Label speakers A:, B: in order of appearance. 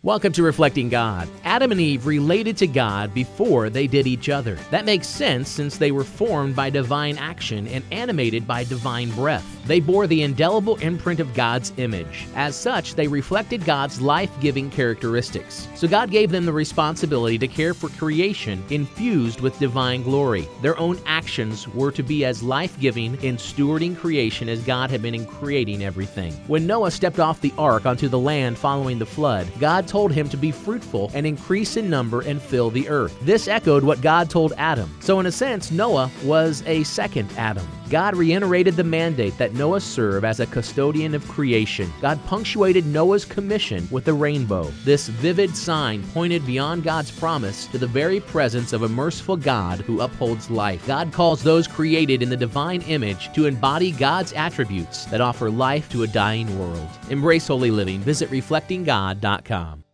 A: Welcome to Reflecting God. Adam and Eve related to God before they did each other. That makes sense since they were formed by divine action and animated by divine breath. They bore the indelible imprint of God's image. As such, they reflected God's life-giving characteristics. So God gave them the responsibility to care for creation infused with divine glory. Their own actions were to be as life-giving in stewarding creation as God had been in creating everything. When Noah stepped off the ark onto the land following the flood, God told him to be fruitful and increase in number and fill the earth. This echoed what God told Adam. So in a sense, Noah was a second Adam. God reiterated the mandate that Noah serve as a custodian of creation. God punctuated Noah's commission with a rainbow. This vivid sign pointed beyond God's promise to the very presence of a merciful God who upholds life. God calls those created in the divine image to embody God's attributes that offer life to a dying world. Embrace holy living. Visit reflectinggod.com.